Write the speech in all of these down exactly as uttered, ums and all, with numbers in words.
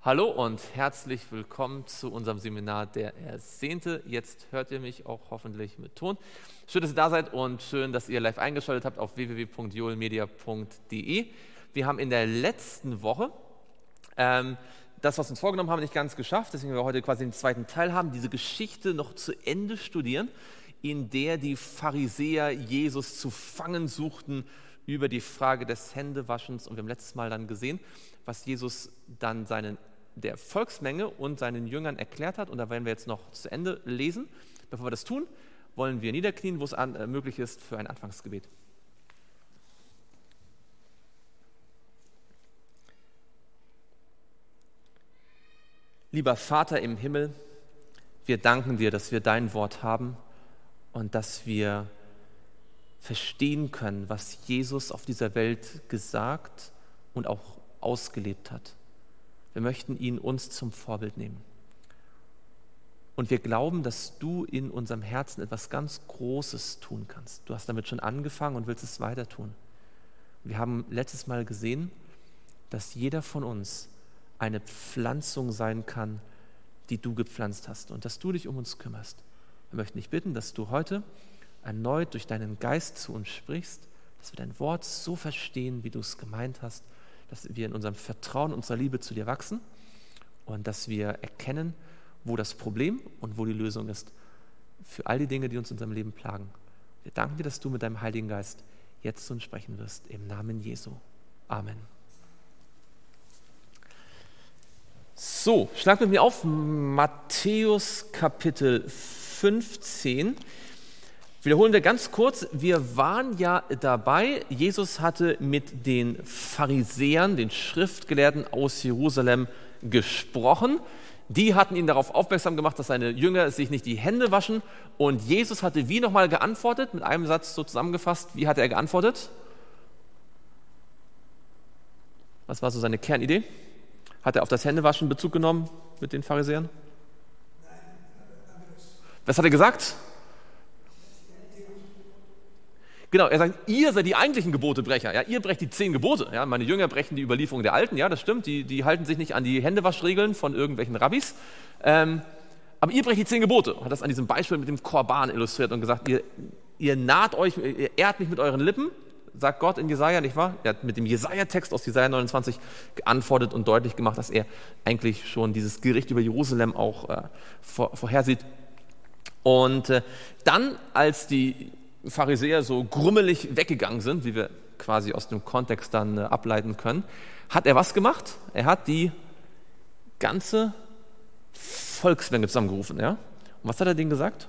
Hallo und herzlich willkommen zu unserem Seminar Der Ersehnte. Jetzt hört ihr mich auch hoffentlich mit Ton. Schön, dass ihr da seid und schön, dass ihr live eingeschaltet habt auf w w w punkt joelmedia punkt de. Wir haben in der letzten Woche ähm, das, was wir uns vorgenommen haben, nicht ganz geschafft, deswegen wir heute quasi den zweiten Teil haben, diese Geschichte noch zu Ende studieren, in der die Pharisäer Jesus zu fangen suchten über die Frage des Händewaschens. Und wir haben letztes Mal dann gesehen, was Jesus dann seinen der Volksmenge und seinen Jüngern erklärt hat. Und da werden wir jetzt noch zu Ende lesen. Bevor wir das tun, wollen wir niederknien, wo es an, äh, möglich ist, für ein Anfangsgebet. Lieber Vater im Himmel, wir danken dir, dass wir dein Wort haben und dass wir verstehen können, was Jesus auf dieser Welt gesagt und auch ausgelebt hat. Wir möchten ihn uns zum Vorbild nehmen. Und wir glauben, dass du in unserem Herzen etwas ganz Großes tun kannst. Du hast damit schon angefangen und willst es weiter tun. Wir haben letztes Mal gesehen, dass jeder von uns eine Pflanzung sein kann, die du gepflanzt hast und dass du dich um uns kümmerst. Wir möchten dich bitten, dass du heute erneut durch deinen Geist zu uns sprichst, dass wir dein Wort so verstehen, wie du es gemeint hast, dass wir in unserem Vertrauen, unserer Liebe zu dir wachsen und dass wir erkennen, wo das Problem und wo die Lösung ist für all die Dinge, die uns in unserem Leben plagen. Wir danken dir, dass du mit deinem Heiligen Geist jetzt zu uns sprechen wirst, im Namen Jesu. Amen. So, schlag mit mir auf Matthäus Kapitel fünfzehn. Wiederholen wir ganz kurz, wir waren ja dabei, Jesus hatte mit den Pharisäern, den Schriftgelehrten aus Jerusalem gesprochen. Die hatten ihn darauf aufmerksam gemacht, dass seine Jünger sich nicht die Hände waschen. Und Jesus hatte wie nochmal geantwortet, mit einem Satz so zusammengefasst. Wie hat er geantwortet? Was war so seine Kernidee? Hat er auf das Händewaschen Bezug genommen mit den Pharisäern? Was hat er gesagt? Genau, er sagt, ihr seid die eigentlichen Gebotebrecher, ja, ihr brecht die zehn Gebote, ja, meine Jünger brechen die Überlieferung der Alten, ja, das stimmt, die, die halten sich nicht an die Händewaschregeln von irgendwelchen Rabbis, ähm, aber ihr brecht die zehn Gebote, hat das an diesem Beispiel mit dem Korban illustriert und gesagt, ihr, ihr naht euch, ihr ehrt mich mit euren Lippen, sagt Gott in Jesaja, nicht wahr? Er hat mit dem Jesaja-Text aus Jesaja neunundzwanzig geantwortet und deutlich gemacht, dass er eigentlich schon dieses Gericht über Jerusalem auch äh, vor, vorhersieht. Und äh, dann, als die Pharisäer so grummelig weggegangen sind, wie wir quasi aus dem Kontext dann äh, ableiten können, hat er was gemacht? Er hat die ganze Volksmenge zusammengerufen. Ja? Und was hat er denen gesagt?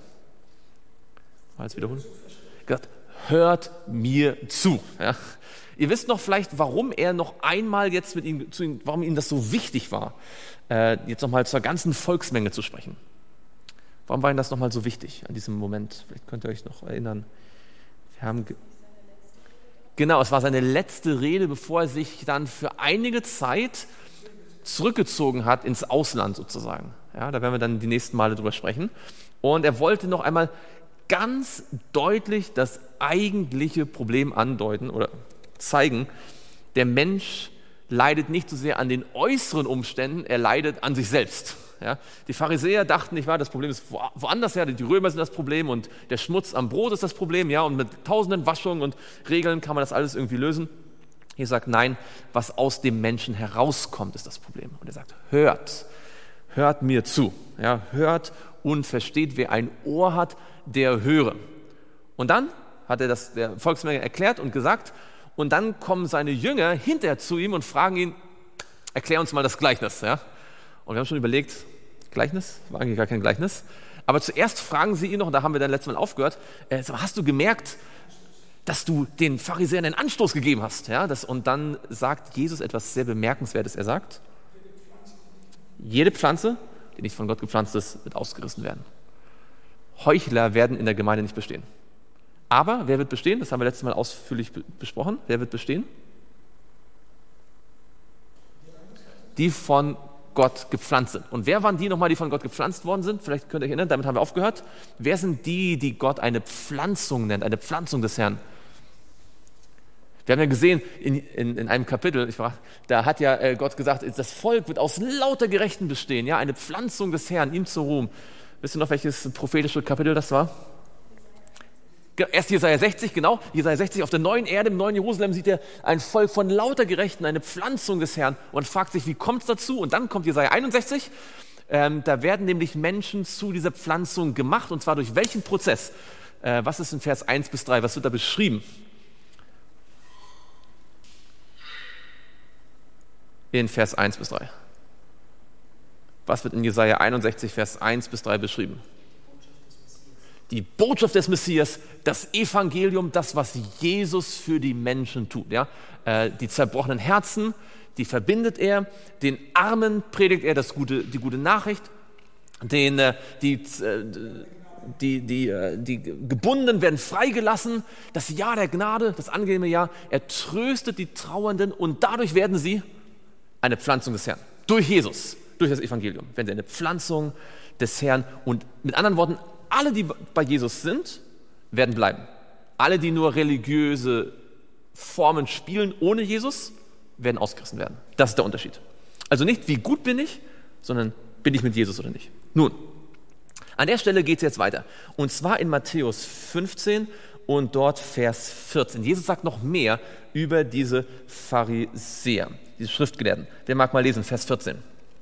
Mal jetzt wiederholen. Gesagt, hört mir zu. Ja? Ihr wisst noch vielleicht, warum er noch einmal jetzt mit ihnen, zu ihnen, warum ihnen das so wichtig war, äh, jetzt nochmal zur ganzen Volksmenge zu sprechen. Warum war Ihnen das nochmal so wichtig an diesem Moment? Vielleicht könnt ihr euch noch erinnern. Wir haben ge- genau, es war seine letzte Rede, bevor er sich dann für einige Zeit zurückgezogen hat ins Ausland sozusagen. Ja, da werden wir dann die nächsten Male drüber sprechen. Und er wollte noch einmal ganz deutlich das eigentliche Problem andeuten oder zeigen. Der Mensch leidet nicht so sehr an den äußeren Umständen, er leidet an sich selbst. Ja, die Pharisäer dachten, nicht wahr, das Problem ist woanders her, die Römer sind das Problem und der Schmutz am Brot ist das Problem, ja, und mit tausenden Waschungen und Regeln kann man das alles irgendwie lösen. Er sagt, nein, was aus dem Menschen herauskommt, ist das Problem. Und er sagt, hört, hört mir zu, ja, hört und versteht, wer ein Ohr hat, der höre. Und dann hat er das der Volksmenge erklärt und gesagt, und dann kommen seine Jünger hinterher zu ihm und fragen ihn, erklär uns mal das Gleichnis, ja. Und wir haben schon überlegt, Gleichnis? War eigentlich gar kein Gleichnis. Aber zuerst fragen sie ihn noch, und da haben wir dann letztes Mal aufgehört, äh, hast du gemerkt, dass du den Pharisäern einen Anstoß gegeben hast? Ja, das, und dann sagt Jesus etwas sehr Bemerkenswertes. Er sagt, jede Pflanze, die nicht von Gott gepflanzt ist, wird ausgerissen werden. Heuchler werden in der Gemeinde nicht bestehen. Aber wer wird bestehen? Das haben wir letztes Mal ausführlich be- besprochen. Wer wird bestehen? Die von Gott gepflanzt sind. Und wer waren die nochmal, die von Gott gepflanzt worden sind? Vielleicht könnt ihr euch erinnern, damit haben wir aufgehört. Wer sind die, die Gott eine Pflanzung nennt, eine Pflanzung des Herrn? Wir haben ja gesehen in, in, in einem Kapitel, ich war, da hat ja äh, Gott gesagt, das Volk wird aus lauter Gerechten bestehen, ja, eine Pflanzung des Herrn, ihm zu Ruhm. Wisst ihr noch, welches prophetische Kapitel das war? Erst Jesaja sechzig, genau, Jesaja sechzig, auf der neuen Erde, im neuen Jerusalem sieht er ein Volk von lauter Gerechten, eine Pflanzung des Herrn und fragt sich, wie kommt es dazu? Und dann kommt Jesaja einundsechzig, ähm, da werden nämlich Menschen zu dieser Pflanzung gemacht, und zwar durch welchen Prozess? Äh, was ist in Vers eins bis drei, was wird da beschrieben? In Vers eins bis drei. Was wird in Jesaja einundsechzig, Vers eins bis drei beschrieben? Die Botschaft des Messias, das Evangelium, das, was Jesus für die Menschen tut. Ja? Äh, die zerbrochenen Herzen, die verbindet er, den Armen predigt er das gute, die gute Nachricht, den, äh, die, äh, die, die, äh, die Gebundenen werden freigelassen, das Jahr der Gnade, das angenehme Jahr, er tröstet die Trauernden und dadurch werden sie eine Pflanzung des Herrn. Durch Jesus, durch das Evangelium werden sie eine Pflanzung des Herrn. Und mit anderen Worten, alle, die bei Jesus sind, werden bleiben. Alle, die nur religiöse Formen spielen ohne Jesus, werden ausgerissen werden. Das ist der Unterschied. Also nicht, wie gut bin ich, sondern bin ich mit Jesus oder nicht. Nun, an der Stelle geht es jetzt weiter. Und zwar in Matthäus fünfzehn und dort Vers vierzehn. Jesus sagt noch mehr über diese Pharisäer, diese Schriftgelehrten. Wer mag mal lesen, Vers vierzehn.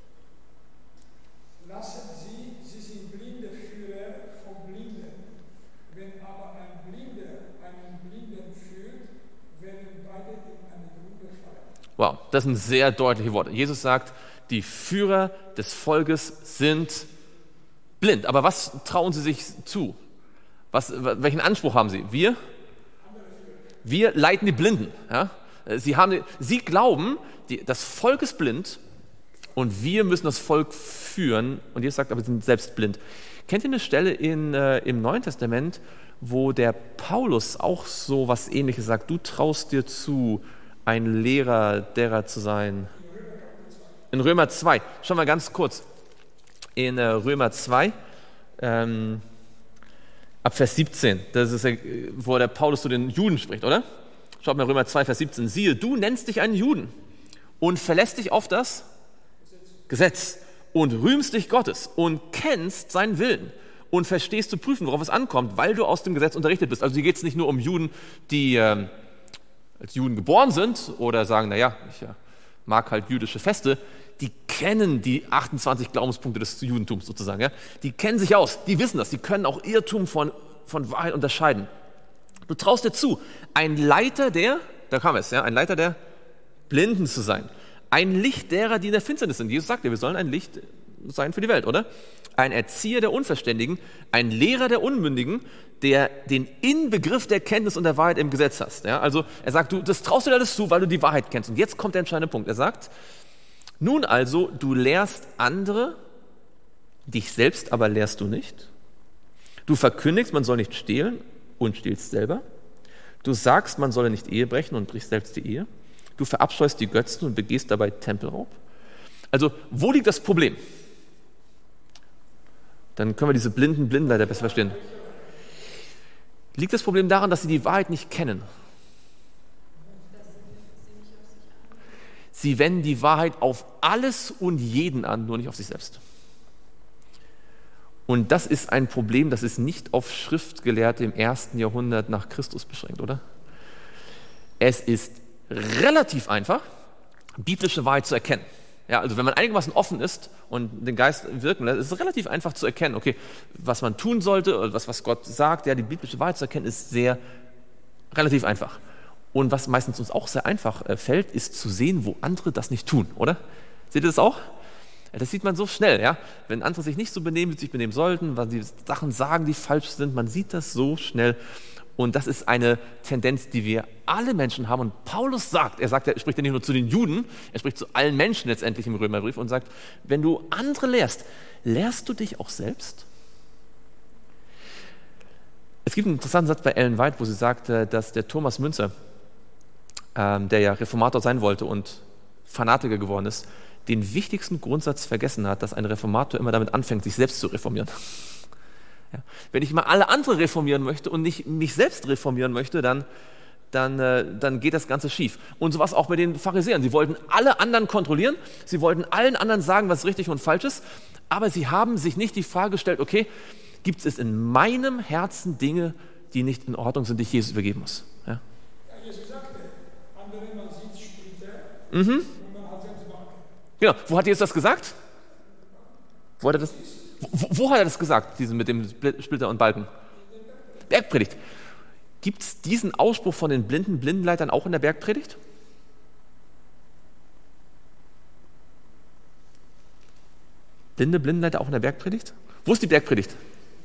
Lassen Sie, sie sind blinde Führer von Blinden. Wenn aber ein Blinder einen Blinden führt, werden beide in eine Grube fallen. Wow, das sind sehr deutliche Worte. Jesus sagt, die Führer des Volkes sind blind. Aber was trauen sie sich zu? Was, welchen Anspruch haben sie? Wir? Wir leiten die Blinden. Ja? Sie, haben, sie glauben, die, das Volk ist blind und wir müssen das Volk führen. Und Jesus sagt, aber sie sind selbst blind. Kennt ihr eine Stelle in, äh, im Neuen Testament, wo der Paulus auch so was Ähnliches sagt? Du traust dir zu, ein Lehrer derer zu sein. In Römer zwei. Schauen wir ganz kurz. In äh, Römer zwei. Ähm, Ab Vers siebzehn, das ist, wo der Paulus zu den Juden spricht, oder? Schaut mal Römer zwei, Vers siebzehn. Siehe, du nennst dich einen Juden und verlässt dich auf das Gesetz und rühmst dich Gottes und kennst seinen Willen und verstehst zu prüfen, worauf es ankommt, weil du aus dem Gesetz unterrichtet bist. Also hier geht es nicht nur um Juden, die ähm, als Juden geboren sind oder sagen, naja, ich ja, mag halt jüdische Feste. Die kennen die achtundzwanzig Glaubenspunkte des Judentums sozusagen. Ja? Die kennen sich aus, die wissen das, die können auch Irrtum von, von Wahrheit unterscheiden. Du traust dir zu, ein Leiter der, da kam es, ja, ein Leiter der Blinden zu sein. Ein Licht derer, die in der Finsternis sind. Jesus sagt ja, wir sollen ein Licht sein für die Welt, oder? Ein Erzieher der Unverständigen, ein Lehrer der Unmündigen, der den Inbegriff der Kenntnis und der Wahrheit im Gesetz hast. Ja? Also er sagt, du, das traust dir alles zu, weil du die Wahrheit kennst. Und jetzt kommt der entscheidende Punkt. Er sagt, nun also, du lehrst andere, dich selbst aber lehrst du nicht. Du verkündigst, man soll nicht stehlen und stehlst selber. Du sagst, man solle nicht Ehe brechen und brichst selbst die Ehe. Du verabscheust die Götzen und begehst dabei Tempelraub. Also, wo liegt das Problem? Dann können wir diese blinden Blindenleiter besser verstehen. Liegt das Problem daran, dass sie die Wahrheit nicht kennen? Sie wenden die Wahrheit auf alles und jeden an, nur nicht auf sich selbst. Und das ist ein Problem, das ist nicht auf Schriftgelehrte im ersten Jahrhundert nach Christus beschränkt, oder? Es ist relativ einfach, biblische Wahrheit zu erkennen. Ja, also wenn man einigermaßen offen ist und den Geist wirken lässt, ist es relativ einfach zu erkennen, okay, was man tun sollte, oder was, was Gott sagt, ja, die biblische Wahrheit zu erkennen, ist sehr relativ einfach. Und was meistens uns auch sehr einfach äh, fällt, ist zu sehen, wo andere das nicht tun, oder? Seht ihr das auch? Ja, das sieht man so schnell, ja? Wenn andere sich nicht so benehmen, wie sie sich benehmen sollten, weil sie Sachen sagen, die falsch sind, man sieht das so schnell. Und das ist eine Tendenz, die wir alle Menschen haben. Und Paulus sagt, er sagt, er spricht ja nicht nur zu den Juden, er spricht zu allen Menschen letztendlich im Römerbrief und sagt, wenn du andere lehrst, lehrst du dich auch selbst? Es gibt einen interessanten Satz bei Ellen White, wo sie sagt, dass der Thomas Müntzer, ähm, der ja Reformator sein wollte und Fanatiker geworden ist, den wichtigsten Grundsatz vergessen hat, dass ein Reformator immer damit anfängt, sich selbst zu reformieren. Ja. Wenn ich mal alle anderen reformieren möchte und nicht mich selbst reformieren möchte, dann dann, äh, dann geht das Ganze schief. Und sowas auch mit den Pharisäern. Sie wollten alle anderen kontrollieren, sie wollten allen anderen sagen, was richtig und falsch ist, aber sie haben sich nicht die Frage gestellt, okay, gibt es in meinem Herzen Dinge, die nicht in Ordnung sind, die ich Jesus übergeben muss? Ja? Ja, Jesus sagte, andere man sieht Splitter Mhm. und man hat selbst Wagen. Genau. Wo hat Jesus das gesagt? Wo hat er das, wo, wo hat er das gesagt, diesen mit dem Splitter und Balken? Bergpredigt. Gibt es diesen Ausspruch von den blinden Blindenleitern auch in der Bergpredigt? Blinde Blindenleiter auch in der Bergpredigt? Wo ist die Bergpredigt?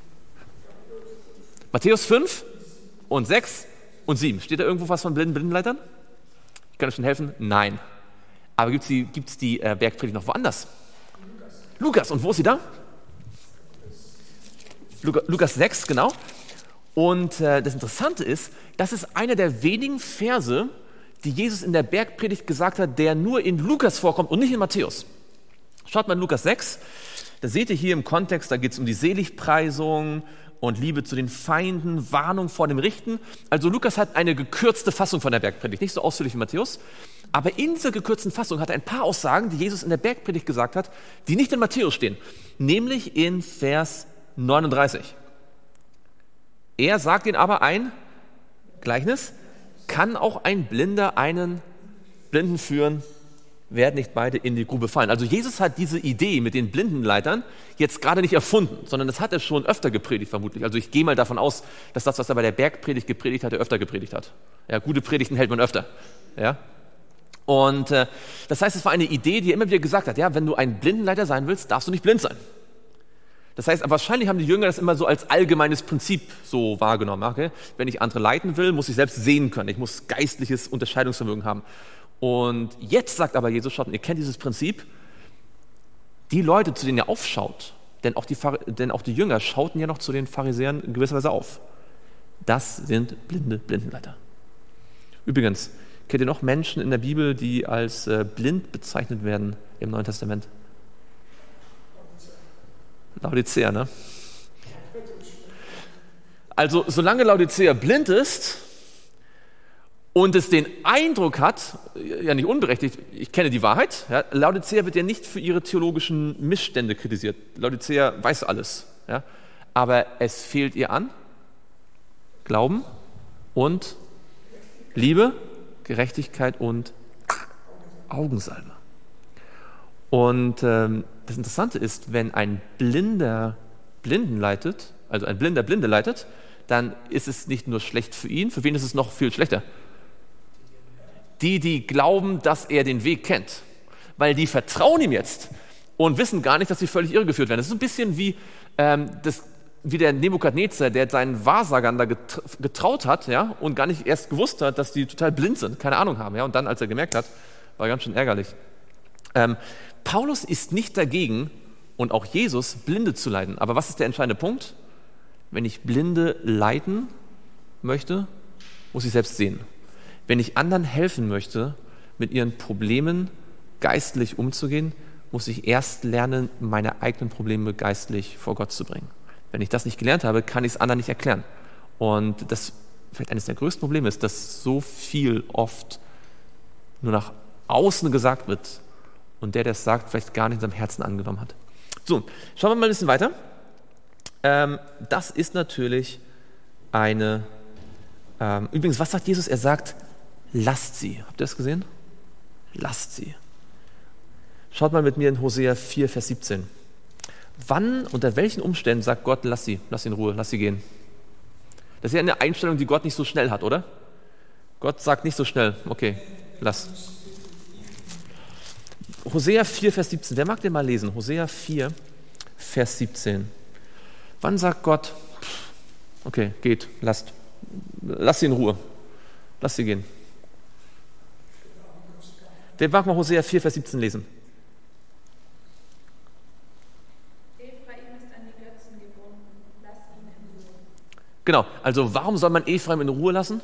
Matthäus fünf und sechs und sieben. Steht da irgendwo was von blinden Blindenleitern? Ich kann euch schon helfen? Nein. Aber gibt es die, gibt's die äh, Bergpredigt noch woanders? Lukas. Lukas. Und wo ist sie da? Lukas, Lukas sechs, genau. Und äh, das Interessante ist, das ist einer der wenigen Verse, die Jesus in der Bergpredigt gesagt hat, der nur in Lukas vorkommt und nicht in Matthäus. Schaut mal in Lukas sechs, da seht ihr hier im Kontext, da geht es um die Seligpreisung und Liebe zu den Feinden, Warnung vor dem Richten. Also Lukas hat eine gekürzte Fassung von der Bergpredigt, nicht so ausführlich wie Matthäus, aber in dieser gekürzten Fassung hat er ein paar Aussagen, die Jesus in der Bergpredigt gesagt hat, die nicht in Matthäus stehen, nämlich in Vers neununddreißig. Er sagt ihnen aber ein Gleichnis, kann auch ein Blinder einen Blinden führen, werden nicht beide in die Grube fallen. Also Jesus hat diese Idee mit den Blindenleitern jetzt gerade nicht erfunden, sondern das hat er schon öfter gepredigt vermutlich. Also ich gehe mal davon aus, dass das, was er bei der Bergpredigt gepredigt hat, er öfter gepredigt hat. Ja, gute Predigten hält man öfter. Ja? Und äh, das heißt, es war eine Idee, die er immer wieder gesagt hat, ja, wenn du ein Blindenleiter sein willst, darfst du nicht blind sein. Das heißt, wahrscheinlich haben die Jünger das immer so als allgemeines Prinzip so wahrgenommen. Okay? Wenn ich andere leiten will, muss ich selbst sehen können. Ich muss geistliches Unterscheidungsvermögen haben. Und jetzt sagt aber Jesus, schaut, ihr kennt dieses Prinzip, die Leute, zu denen ihr aufschaut, denn auch die, denn auch die Jünger schauten ja noch zu den Pharisäern in gewisser Weise auf. Das sind blinde Blindenleiter. Übrigens, kennt ihr noch Menschen in der Bibel, die als äh, blind bezeichnet werden im Neuen Testament? Laodicea, ne? Also, solange Laodicea blind ist und es den Eindruck hat, ja nicht unberechtigt, ich kenne die Wahrheit, ja, Laodicea wird ja nicht für ihre theologischen Missstände kritisiert. Laodicea weiß alles, ja, aber es fehlt ihr an Glauben und Liebe, Gerechtigkeit und Augensalbe. Und ähm, das Interessante ist, wenn ein Blinder Blinden leitet, also ein Blinder Blinde leitet, dann ist es nicht nur schlecht für ihn, für wen ist es noch viel schlechter? Die, die glauben, dass er den Weg kennt. Weil die vertrauen ihm jetzt und wissen gar nicht, dass sie völlig irregeführt werden. Das ist ein bisschen wie, ähm, das, wie der Nebukadnezar, der seinen Wahrsagern da getraut hat, ja, und gar nicht erst gewusst hat, dass die total blind sind, keine Ahnung haben. Ja, und dann, als er gemerkt hat, war ganz schön ärgerlich. Ähm, Paulus ist nicht dagegen, und auch Jesus, Blinde zu leiten. Aber was ist der entscheidende Punkt? Wenn ich Blinde leiten möchte, muss ich selbst sehen. Wenn ich anderen helfen möchte, mit ihren Problemen geistlich umzugehen, muss ich erst lernen, meine eigenen Probleme geistlich vor Gott zu bringen. Wenn ich das nicht gelernt habe, kann ich es anderen nicht erklären. Und das vielleicht eines der größten Probleme ist, dass so viel oft nur nach außen gesagt wird und der, der es sagt, vielleicht gar nicht in seinem Herzen angenommen hat. So, schauen wir mal ein bisschen weiter. Ähm, das ist natürlich eine... Ähm, übrigens, was sagt Jesus? Er sagt, lasst sie. Habt ihr das gesehen? Lasst sie. Schaut mal mit mir in Hosea vier, Vers siebzehn. Wann, unter welchen Umständen sagt Gott, lass sie, lass sie in Ruhe, lass sie gehen? Das ist ja eine Einstellung, die Gott nicht so schnell hat, oder? Gott sagt nicht so schnell, okay, lass. Hosea vier, Vers siebzehn. Wer mag den mal lesen? Hosea vier, Vers siebzehn. Wann sagt Gott, okay, geht, lasst, lass sie in Ruhe, lass sie gehen? Wer mag mal Hosea vier, Vers siebzehn lesen? Genau, also warum soll man Ephraim in Ruhe lassen?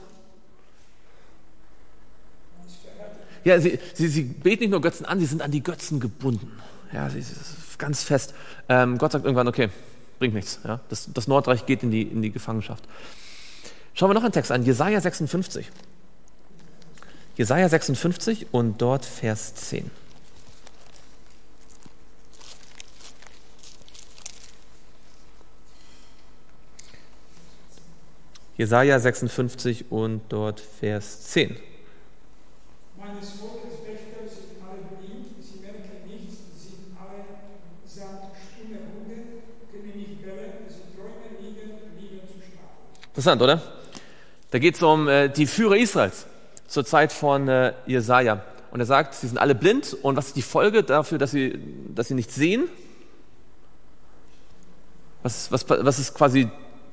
Ja, sie, sie, sie beten nicht nur Götzen an, sie sind an die Götzen gebunden. Ja, sie ist ganz fest. Ähm, Gott sagt irgendwann, okay, bringt nichts. Ja? Das, das Nordreich geht in die, in die Gefangenschaft. Schauen wir noch einen Text an, Jesaja sechsundfünfzig. Jesaja sechsundfünfzig und dort Vers zehn. Jesaja sechsundfünfzig und dort Vers zehn. Meines Volkes Wächter sind alle blind, sie merken nichts, sie sind alle samt stumme Hunde, können nicht bellen, sie träumen, liegen, liegen zum Schlafen. Interessant, oder? Da geht es um äh, die Führer Israels zur Zeit von äh, Jesaja. Und er sagt, sie sind alle blind. Und was ist die Folge dafür, dass sie, dass sie nicht sehen? Was, was, was ist quasi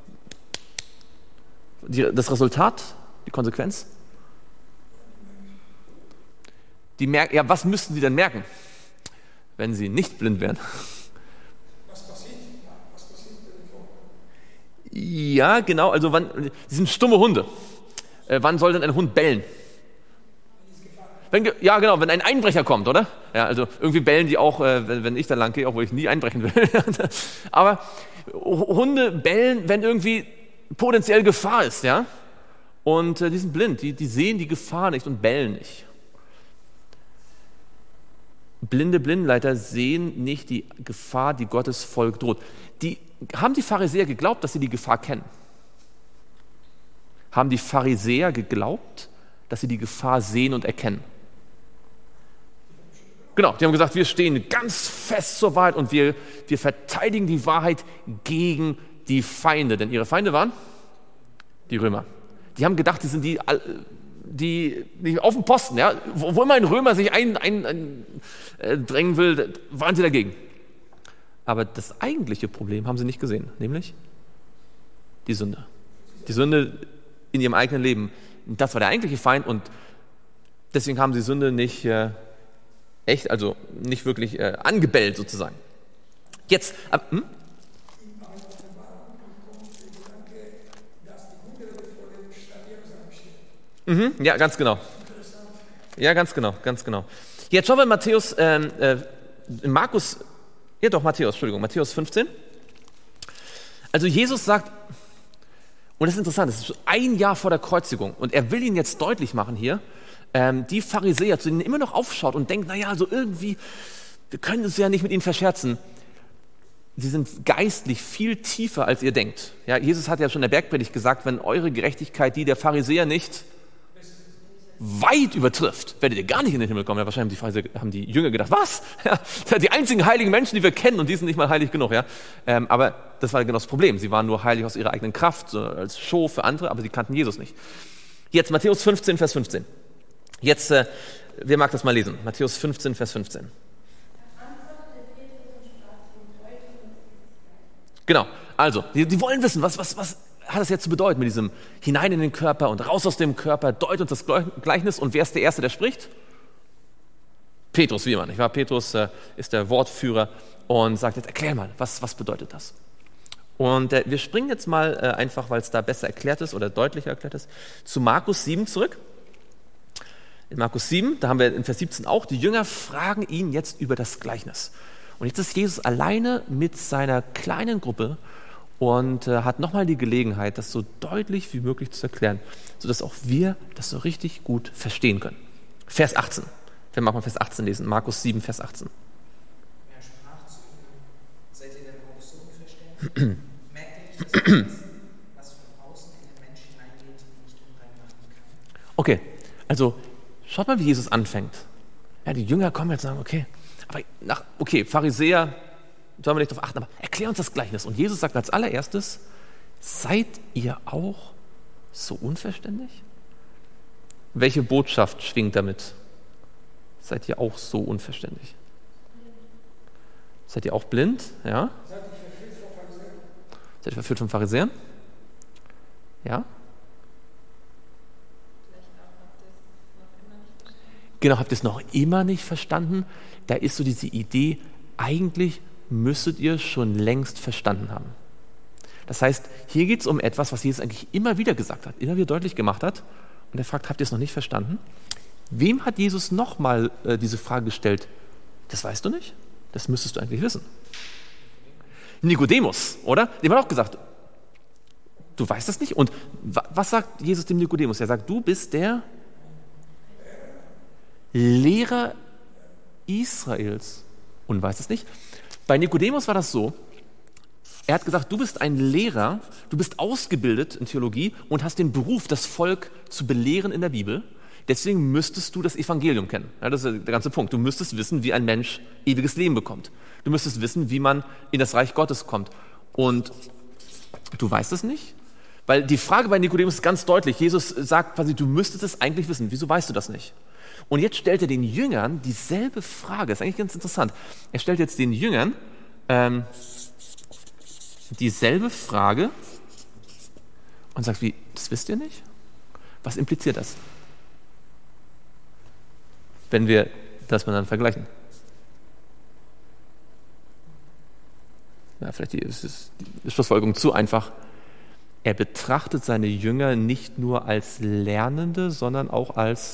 die, das Resultat, die Konsequenz? Die merken, ja, was müssten sie denn merken, wenn sie nicht blind wären? Was passiert? Ja, was passiert mit dem Volk? Ja, genau. Also, wann, sie sind stumme Hunde. Äh, wann soll denn ein Hund bellen? Wenn, ja, genau, wenn ein Einbrecher kommt, oder? Ja, also irgendwie bellen die auch, äh, wenn, wenn ich da lang gehe, obwohl ich nie einbrechen will. Aber Hunde bellen, wenn irgendwie potenziell Gefahr ist, ja? Und äh, die sind blind, die, die sehen die Gefahr nicht und bellen nicht. Blinde Blindenleiter sehen nicht die Gefahr, die Gottes Volk droht. Die, haben die Pharisäer geglaubt, dass sie die Gefahr kennen? Haben die Pharisäer geglaubt, dass sie die Gefahr sehen und erkennen? Genau, die haben gesagt, wir stehen ganz fest zur Wahrheit und wir, wir verteidigen die Wahrheit gegen die Feinde. Denn ihre Feinde waren die Römer. Die haben gedacht, die sind die, die, die auf dem Posten. Ja? Wo, wo immer ein Römer sich ein, ein, ein, äh, drängen will, waren sie dagegen. Aber das eigentliche Problem haben sie nicht gesehen, nämlich die Sünde. Die Sünde in ihrem eigenen Leben. Das war der eigentliche Feind und deswegen haben sie Sünde nicht äh, echt, also nicht wirklich äh, angebellt sozusagen. Jetzt, äh, hm? Mhm, ja, ganz genau. Ja, ganz genau, ganz genau. Jetzt schauen wir in Matthäus, äh, äh, in Markus, ja doch, Matthäus, Entschuldigung, Matthäus fünfzehn. Also Jesus sagt, und das ist interessant, das ist ein Jahr vor der Kreuzigung und er will ihnen jetzt deutlich machen hier, ähm, die Pharisäer, zu denen er immer noch aufschaut und denkt, naja, so irgendwie, wir können uns ja nicht mit ihnen verscherzen. Sie sind geistlich viel tiefer, als ihr denkt. Ja, Jesus hat ja schon in der Bergpredigt gesagt, wenn eure Gerechtigkeit die der Pharisäer nicht weit übertrifft, werdet ihr gar nicht in den Himmel kommen. Ja, wahrscheinlich haben die, Pharisäer, haben die Jünger gedacht, was? Ja, die einzigen heiligen Menschen, die wir kennen und die sind nicht mal heilig genug. Ja? Ähm, aber das war genau das Problem. Sie waren nur heilig aus ihrer eigenen Kraft, so als Show für andere, aber sie kannten Jesus nicht. Jetzt Matthäus fünfzehn, Vers fünfzehn. Jetzt, äh, wer mag das mal lesen? Matthäus fünfzehn, Vers fünfzehn. Genau, also, die, die wollen wissen, was, was, was hat das jetzt zu bedeuten mit diesem hinein in den Körper und raus aus dem Körper, deut uns das Gleichnis und wer ist der Erste, der spricht? Petrus, wie immer, nicht wahr? Petrus äh, ist der Wortführer und sagt jetzt, erklär mal, was, was bedeutet das? Und äh, wir springen jetzt mal äh, einfach, weil es da besser erklärt ist oder deutlicher erklärt ist, zu Markus sieben zurück. In Markus sieben, da haben wir in Vers siebzehn auch, die Jünger fragen ihn jetzt über das Gleichnis. Und jetzt ist Jesus alleine mit seiner kleinen Gruppe und äh, hat nochmal die Gelegenheit, das so deutlich wie möglich zu erklären, sodass auch wir das so richtig gut verstehen können. Vers achtzehn. Wir machen mal Vers achtzehn lesen. Markus sieben, Vers achtzehn. Er sprach zu ihnen, seid ihr denn auch so unverständlich? Merkt ihr nicht, dass alles, was von außen in den Menschen hineingeht, nicht unrein machen kann? Okay, also schaut mal, wie Jesus anfängt. Ja, die Jünger kommen jetzt und sagen, okay, aber nach, okay, Pharisäer, sollen wir nicht darauf achten, aber erklär uns das Gleichnis. Und Jesus sagt als allererstes, seid ihr auch so unverständlich? Welche Botschaft schwingt damit? Seid ihr auch so unverständlich? Seid ihr auch blind? Ja? Seid ihr verführt von Pharisäern? Seid ihr verführt von Pharisäern? Ja? Genau, habt ihr es noch immer nicht verstanden? Da ist so diese Idee, eigentlich müsstet ihr schon längst verstanden haben. Das heißt, hier geht es um etwas, was Jesus eigentlich immer wieder gesagt hat, immer wieder deutlich gemacht hat. Und er fragt, habt ihr es noch nicht verstanden? Wem hat Jesus nochmal äh, diese Frage gestellt? Das weißt du nicht? Das müsstest du eigentlich wissen. Nikodemus, oder? Dem hat auch gesagt, du weißt das nicht? Und wa- was sagt Jesus dem Nikodemus? Er sagt, du bist der Lehrer Israels und weiß es nicht. Bei Nikodemus war das so, er hat gesagt, du bist ein Lehrer, du bist ausgebildet in Theologie und hast den Beruf, das Volk zu belehren in der Bibel. Deswegen müsstest du das Evangelium kennen. Ja, das ist der ganze Punkt. Du müsstest wissen, wie ein Mensch ewiges Leben bekommt. Du müsstest wissen, wie man in das Reich Gottes kommt. Und du weißt es nicht? Weil die Frage bei Nikodemus ist ganz deutlich. Jesus sagt quasi, du müsstest es eigentlich wissen. Wieso weißt du das nicht? Und jetzt stellt er den Jüngern dieselbe Frage. Das ist eigentlich ganz interessant. Er stellt jetzt den Jüngern ähm, dieselbe Frage und sagt, wie, das wisst ihr nicht? Was impliziert das? Wenn wir das miteinander vergleichen. Ja, vielleicht ist die Schlussfolgerung zu einfach. Er betrachtet seine Jünger nicht nur als Lernende, sondern auch als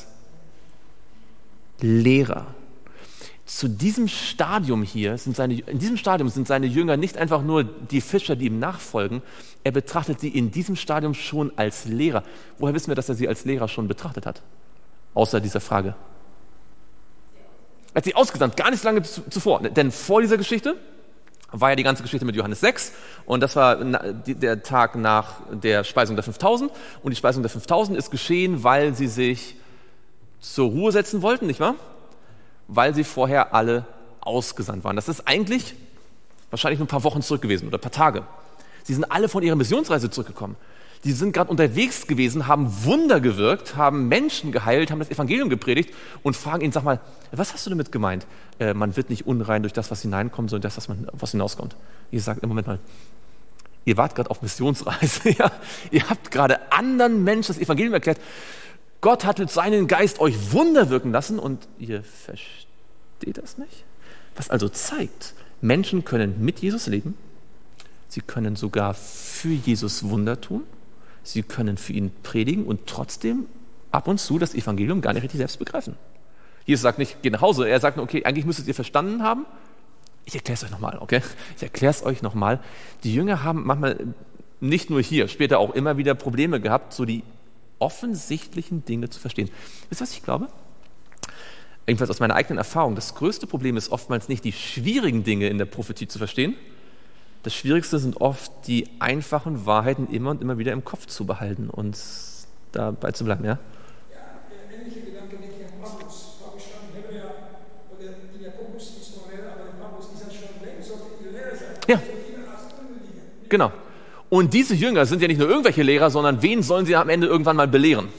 Lehrer. Zu diesem Stadium hier, sind seine, in diesem Stadium sind seine Jünger nicht einfach nur die Fischer, die ihm nachfolgen. Er betrachtet sie in diesem Stadium schon als Lehrer. Woher wissen wir, dass er sie als Lehrer schon betrachtet hat? Außer dieser Frage. Er hat sie ausgesandt, gar nicht lange zuvor. Denn vor dieser Geschichte war ja die ganze Geschichte mit Johannes sechs und das war der Tag nach der Speisung der fünftausend und die Speisung der fünftausend ist geschehen, weil sie sich zur Ruhe setzen wollten, nicht wahr? Weil sie vorher alle ausgesandt waren. Das ist eigentlich wahrscheinlich nur ein paar Wochen zurück gewesen oder ein paar Tage. Sie sind alle von ihrer Missionsreise zurückgekommen. Die sind gerade unterwegs gewesen, haben Wunder gewirkt, haben Menschen geheilt, haben das Evangelium gepredigt und fragen ihn, sag mal, was hast du damit gemeint? Äh, man wird nicht unrein durch das, was hineinkommt, sondern das, was, man, was hinauskommt. Ihr sagt, im Moment mal, ihr wart gerade auf Missionsreise, ja? Ihr habt gerade anderen Menschen das Evangelium erklärt. Gott hat mit seinem Geist euch Wunder wirken lassen und ihr versteht das nicht? Was also zeigt, Menschen können mit Jesus leben, sie können sogar für Jesus Wunder tun, sie können für ihn predigen und trotzdem ab und zu das Evangelium gar nicht richtig selbst begreifen. Jesus sagt nicht, geht nach Hause, er sagt nur, okay, eigentlich müsstet ihr verstanden haben. Ich erkläre es euch nochmal, okay? Ich erkläre es euch nochmal. Die Jünger haben manchmal, nicht nur hier, später auch immer wieder Probleme gehabt, so die offensichtlichen Dinge zu verstehen. Wisst ihr, was ich glaube? Jedenfalls aus meiner eigenen Erfahrung, das größte Problem ist oftmals nicht die schwierigen Dinge in der Prophetie zu verstehen. Das Schwierigste sind oft die einfachen Wahrheiten immer und immer wieder im Kopf zu behalten und dabei zu bleiben, ja? Ja, der ähnliche Gedanke denke ich an Paulus. Paulus stand in Hebräer, oder die Jakobus ist noch Lehrer, aber der Paulus ist ja schon Lehrer, sollte ihr Lehrer sein. Ja. Genau. Und diese Jünger sind ja nicht nur irgendwelche Lehrer, sondern wen sollen sie am Ende irgendwann mal belehren?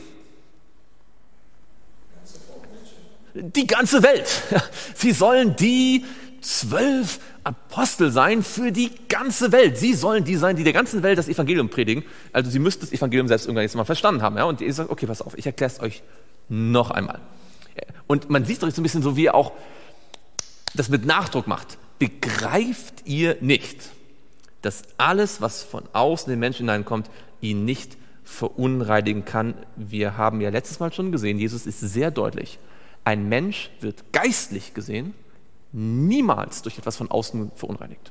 Die ganze Welt. Sie sollen die zwölf Apostel sein für die ganze Welt. Sie sollen die sein, die der ganzen Welt das Evangelium predigen. Also sie müssten das Evangelium selbst irgendwann jetzt mal verstanden haben. Ja? Und ihr sagt, okay, pass auf, ich erkläre es euch noch einmal. Und man sieht doch so ein bisschen so, wie er auch das mit Nachdruck macht. Begreift ihr nicht, dass alles, was von außen in den Menschen hineinkommt, ihn nicht verunreinigen kann? Wir haben ja letztes Mal schon gesehen, Jesus ist sehr deutlich. Ein Mensch wird geistlich gesehen niemals durch etwas von außen verunreinigt.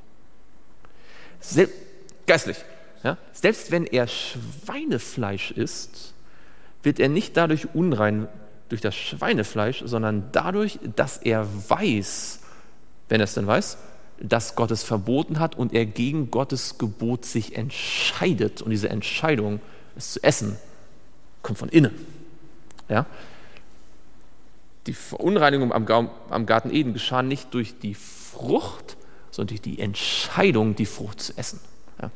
Sel- geistlich. Ja? Selbst wenn er Schweinefleisch isst, wird er nicht dadurch unrein durch das Schweinefleisch, sondern dadurch, dass er weiß, wenn er es denn weiß, dass Gott es verboten hat und er gegen Gottes Gebot sich entscheidet. Und diese Entscheidung, es zu essen, kommt von innen. Ja? Die Verunreinigung am, Ga- am Garten Eden geschah nicht durch die Frucht, sondern durch die Entscheidung, die Frucht zu essen. Ja.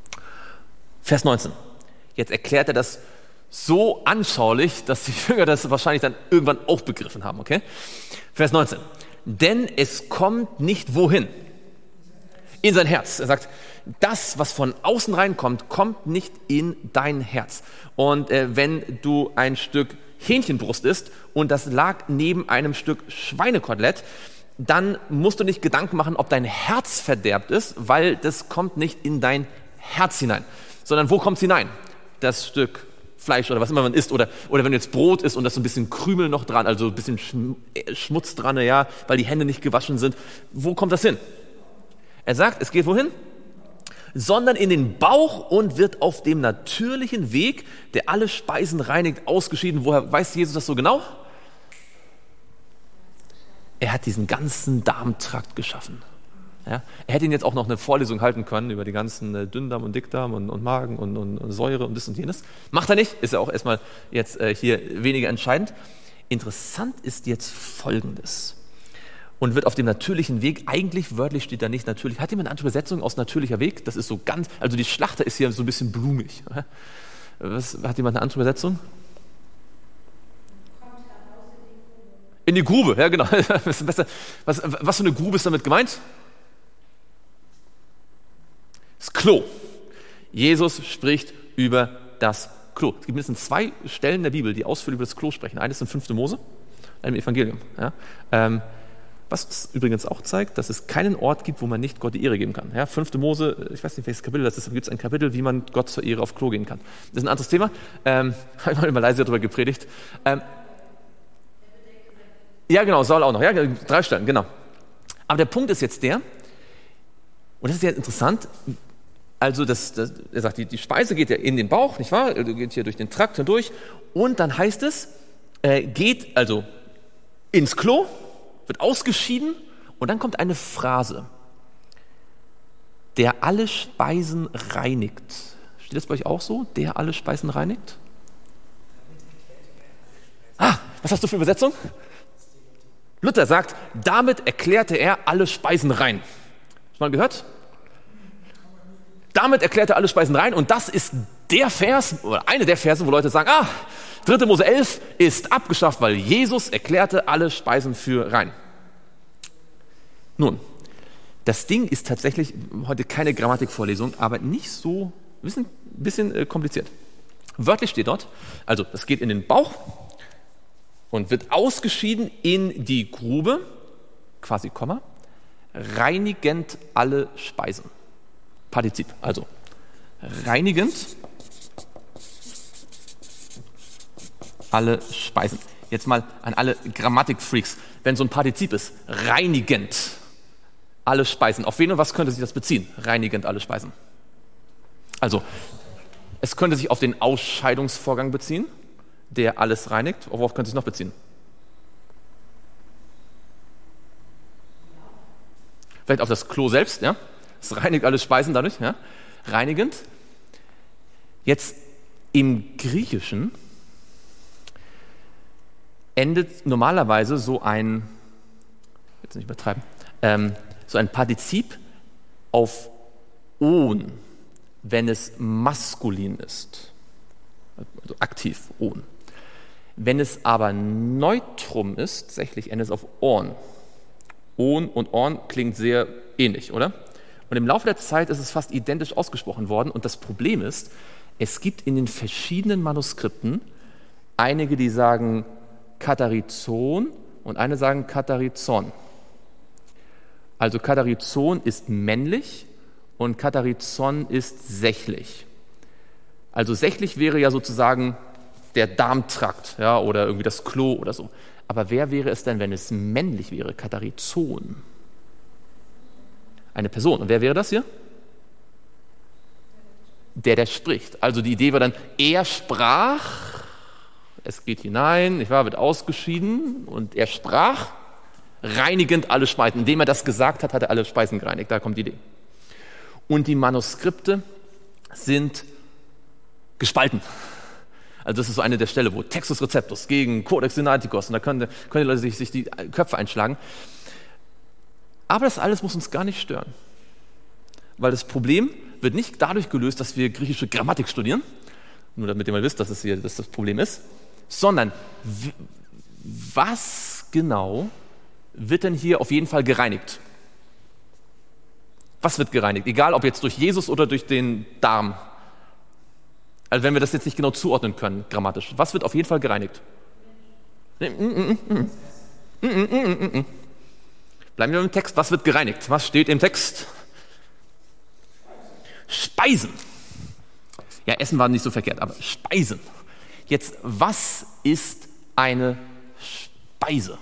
Vers neunzehn. Jetzt erklärt er das so anschaulich, dass die Jünger das wahrscheinlich dann irgendwann auch begriffen haben. Okay? Vers neunzehn. Denn es kommt nicht wohin? In sein Herz. Er sagt, das, was von außen reinkommt, kommt nicht in dein Herz. Und äh, wenn du ein Stück Hähnchenbrust isst und das lag neben einem Stück Schweinekotelett, dann musst du nicht Gedanken machen, ob dein Herz verderbt ist, weil das kommt nicht in dein Herz hinein, sondern wo kommt es hinein? Das Stück Fleisch oder was immer man isst oder, oder wenn du jetzt Brot isst und da ist so ein bisschen Krümel noch dran, also ein bisschen Schmutz dran, ja, weil die Hände nicht gewaschen sind, wo kommt das hin? Er sagt, es geht wohin? Sondern in den Bauch und wird auf dem natürlichen Weg, der alle Speisen reinigt, ausgeschieden. Woher weiß Jesus das so genau? er hat diesen ganzen Darmtrakt geschaffen. Ja? Er hätte ihn jetzt auch noch eine Vorlesung halten können über die ganzen äh, Dünndarm und Dickdarm und, und Magen und, und, und Säure und das und jenes. Macht er nicht, ist ja auch erstmal jetzt äh, hier weniger entscheidend. Interessant ist jetzt Folgendes. Und wird auf dem natürlichen Weg, eigentlich wörtlich steht da nicht natürlich. Hat jemand eine andere Übersetzung aus natürlicher Weg? Das ist so ganz, also die Schlachter ist hier so ein bisschen blumig. Was, hat jemand eine andere Übersetzung? In die Grube, ja genau. Was, was, was für eine Grube ist damit gemeint? Das Klo. Jesus spricht über das Klo. Es gibt mindestens zwei Stellen der Bibel, die ausführlich über das Klo sprechen. Eines in fünfte Mose, einem Evangelium. Ja? Ähm, was übrigens auch zeigt, dass es keinen Ort gibt, wo man nicht Gott die Ehre geben kann. Ja? fünfte Mose, ich weiß nicht, welches Kapitel das ist, aber gibt es ein Kapitel, wie man Gott zur Ehre auf Klo gehen kann. Das ist ein anderes Thema. Ähm, habe ich mal in Malaysia darüber gepredigt. Ähm, ja genau, Saul auch noch. Ja, drei Stellen, genau. Aber der Punkt ist jetzt der, und das ist ja interessant, also das, das, er sagt, die, die Speise geht ja in den Bauch, nicht wahr? Geht hier durch den Trakt hindurch. Und dann heißt es, äh, geht also ins Klo, wird ausgeschieden und dann kommt eine Phrase, der alle Speisen reinigt. Steht das bei euch auch so? Der alle Speisen reinigt? Ah, was hast du für eine Übersetzung? Luther sagt, damit erklärte er alle Speisen rein. Hast du mal gehört? Damit erklärte er alle Speisen rein und das ist der Vers, oder eine der Verse, wo Leute sagen, ah, dritte Mose elf ist abgeschafft, weil Jesus erklärte alle Speisen für rein. Nun, das Ding ist tatsächlich heute keine Grammatikvorlesung, aber nicht so, ein bisschen, bisschen äh, kompliziert. Wörtlich steht dort, also das geht in den Bauch und wird ausgeschieden in die Grube, quasi Komma, reinigend alle Speisen. Partizip, also reinigend alle Speisen. Jetzt mal an alle Grammatikfreaks, wenn so ein Partizip ist, reinigend alle Speisen. Auf wen und was könnte sich das beziehen? Reinigend alle Speisen. Also, es könnte sich auf den Ausscheidungsvorgang beziehen, der alles reinigt. Worauf könnte es sich noch beziehen? Vielleicht auf das Klo selbst, ja? Es reinigt alle Speisen dadurch, ja? Reinigend. Jetzt im Griechischen endet normalerweise so ein, jetzt nicht übertreiben, ähm, so ein Partizip auf on, wenn es maskulin ist. Also aktiv, on. Wenn es aber neutrum ist, tatsächlich endet es auf orn. On und orn klingt sehr ähnlich, oder? Und im Laufe der Zeit ist es fast identisch ausgesprochen worden. Und das Problem ist, es gibt in den verschiedenen Manuskripten einige, die sagen Katarizon und eine sagen Katarizon. Also Katarizon ist männlich und Katarizon ist sächlich. Also sächlich wäre ja sozusagen der Darmtrakt, ja, oder irgendwie das Klo oder so. Aber wer wäre es denn, wenn es männlich wäre? Katarizon. Eine Person. Und wer wäre das hier? Der, der spricht. Also die Idee war dann, er sprach, es geht hinein, nicht wahr, wird ausgeschieden und er sprach, reinigend alle Speisen. Indem er das gesagt hat, hat er alle Speisen gereinigt. Da kommt die Idee. Und die Manuskripte sind gespalten. Also das ist so eine der Stellen, wo Textus Receptus gegen Codex Sinaiticus, und da können, können die Leute sich, sich die Köpfe einschlagen. Aber das alles muss uns gar nicht stören. Weil das Problem wird nicht dadurch gelöst, dass wir griechische Grammatik studieren, nur damit ihr mal wisst, dass das hier dass das Problem ist, sondern w- was genau wird denn hier auf jeden Fall gereinigt? Was wird gereinigt? Egal, ob jetzt durch Jesus oder durch den Darm. Also wenn wir das jetzt nicht genau zuordnen können, grammatisch. Was wird auf jeden Fall gereinigt? Bleiben wir im Text. Was wird gereinigt? Was steht im Text? Speisen. Ja, Essen war nicht so verkehrt, aber Speisen. Jetzt, was ist eine Speise?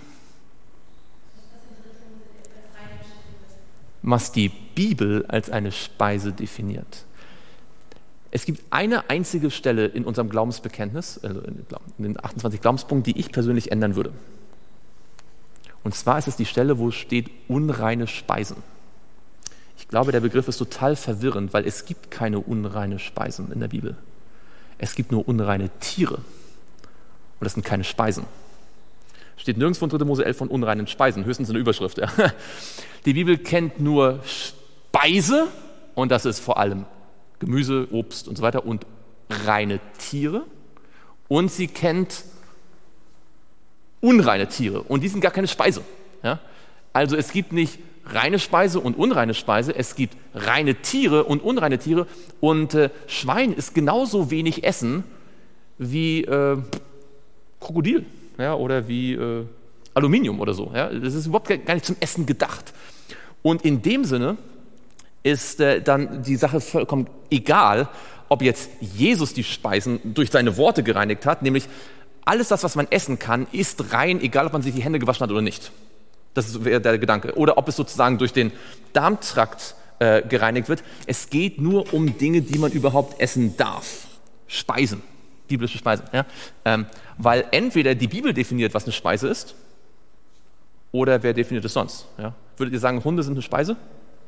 Was die Bibel als eine Speise definiert. Es gibt eine einzige Stelle in unserem Glaubensbekenntnis, also in den achtundzwanzig Glaubenspunkten, die ich persönlich ändern würde. Und zwar ist es die Stelle, wo steht unreine Speisen. Ich glaube, der Begriff ist total verwirrend, weil es gibt keine unreine Speisen in der Bibel. Es gibt nur unreine Tiere. Und das sind keine Speisen. Steht nirgendwo in dritter Mose elf von unreinen Speisen, höchstens in der Überschrift. Ja. Die Bibel kennt nur Speise, und das ist vor allem Gemüse, Obst und so weiter, und reine Tiere. Und sie kennt unreine Tiere, und die sind gar keine Speise. Ja. Also es gibt nicht reine Speise und unreine Speise, es gibt reine Tiere und unreine Tiere, und äh, Schwein ist genauso wenig Essen wie äh, Krokodil, ja, oder wie äh, Aluminium oder so. Ja. Das ist überhaupt gar nicht zum Essen gedacht. Und in dem Sinne ist äh, dann die Sache vollkommen egal, ob jetzt Jesus die Speisen durch seine Worte gereinigt hat, nämlich alles das, was man essen kann, ist rein, egal ob man sich die Hände gewaschen hat oder nicht. Das wäre der Gedanke. Oder ob es sozusagen durch den Darmtrakt äh, gereinigt wird. Es geht nur um Dinge, die man überhaupt essen darf. Speisen, biblische Speisen. Ja? Ähm, weil entweder die Bibel definiert, was eine Speise ist, oder wer definiert es sonst? Ja? Würdet ihr sagen, Hunde sind eine Speise?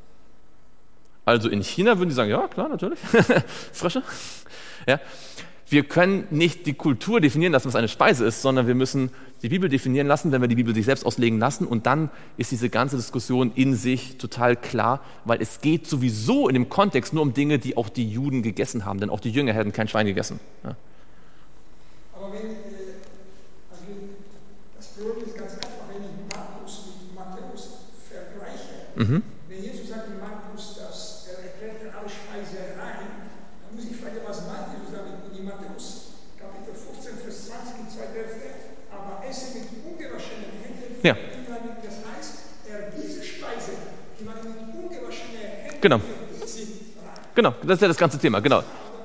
Also in China würden die sagen, ja klar, natürlich. Frösche. Ja? Wir können nicht die Kultur definieren lassen, was eine Speise ist, sondern wir müssen die Bibel definieren lassen, wenn wir die Bibel sich selbst auslegen lassen. Und dann ist diese ganze Diskussion in sich total klar, weil es geht sowieso in dem Kontext nur um Dinge, die auch die Juden gegessen haben, denn auch die Jünger hätten kein Schwein gegessen. Ja. Aber wenn, also das Problem ist ganz einfach, wenn ich Markus mit Matthäus vergleiche, Mhm. wenn Jesus sagt in Markus, dass er erklärt alle Speisereien, dann muss ich fragen, was meint Jesus damit in Matthäus Kapitel fünfzehn, Vers zwanzig, die zweite Hälfte, aber Essen mit ungewaschenen Händen. Ja. Das heißt, er diese Speise, die man mit ungewaschenen Händen Genau. sind, Genau, das ist ja das ganze Thema, genau.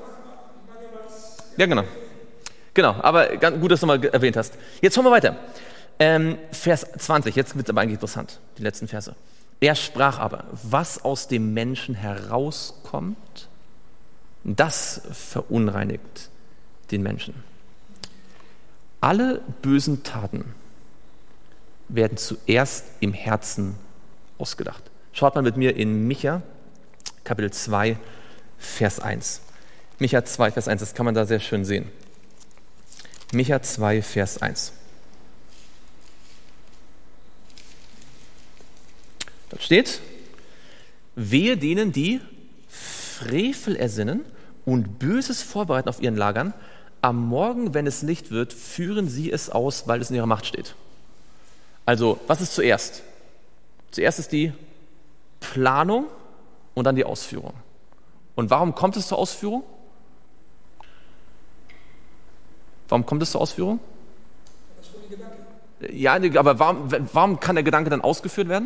Ja, genau. Genau, aber ganz gut, dass du mal erwähnt hast. Jetzt schauen wir weiter. Ähm, Vers zwanzig, jetzt wird es aber eigentlich interessant, die letzten Verse. Er sprach aber, was aus dem Menschen herauskommt, das verunreinigt den Menschen. Alle bösen Taten werden zuerst im Herzen ausgedacht. Schaut mal mit mir in Micha, Kapitel zwei, Vers eins. Micha zwei, Vers eins, das kann man da sehr schön sehen. Micha zwei, Vers eins. Dort steht, wehe denen, die Frevel ersinnen und Böses vorbereiten auf ihren Lagern. Am Morgen, wenn es Licht wird, führen sie es aus, weil es in ihrer Macht steht. Also, was ist zuerst? Zuerst ist die Planung und dann die Ausführung. Und warum kommt es zur Ausführung? Warum kommt es zur Ausführung? Ja, aber warum, warum kann der Gedanke dann ausgeführt werden?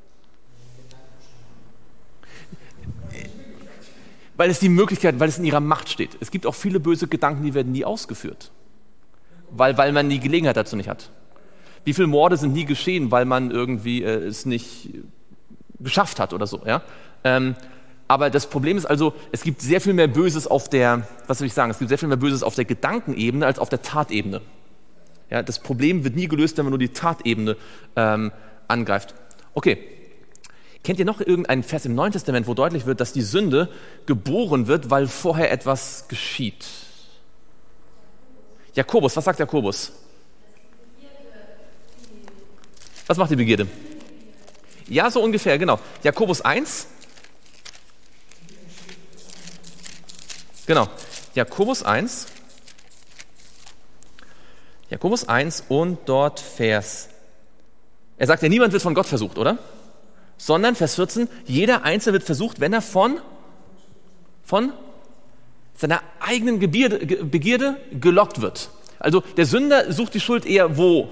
Weil es die Möglichkeit, weil es in ihrer Macht steht. Es gibt auch viele böse Gedanken, die werden nie ausgeführt. Weil, weil man die Gelegenheit dazu nicht hat. Wie viele Morde sind nie geschehen, weil man irgendwie äh, es nicht geschafft hat oder so. Ja? Ähm, aber das Problem ist also, es gibt sehr viel mehr Böses auf der, was soll ich sagen, es gibt sehr viel mehr Böses auf der Gedankenebene als auf der Tatebene. Ja, das Problem wird nie gelöst, wenn man nur die Tatebene ähm, angreift. Okay. Kennt ihr noch irgendeinen Vers im Neuen Testament, wo deutlich wird, dass die Sünde geboren wird, weil vorher etwas geschieht? Jakobus, was sagt Jakobus? Was macht die Begierde? Ja, so ungefähr, genau. Jakobus eins. Genau. Jakobus eins. Jakobus eins und dort Vers. Er sagt ja, niemand wird von Gott versucht, oder? Sondern, Vers vierzehn, jeder Einzelne wird versucht, wenn er von, von seiner eigenen Begierde, Begierde gelockt wird. Also der Sünder sucht die Schuld eher wo?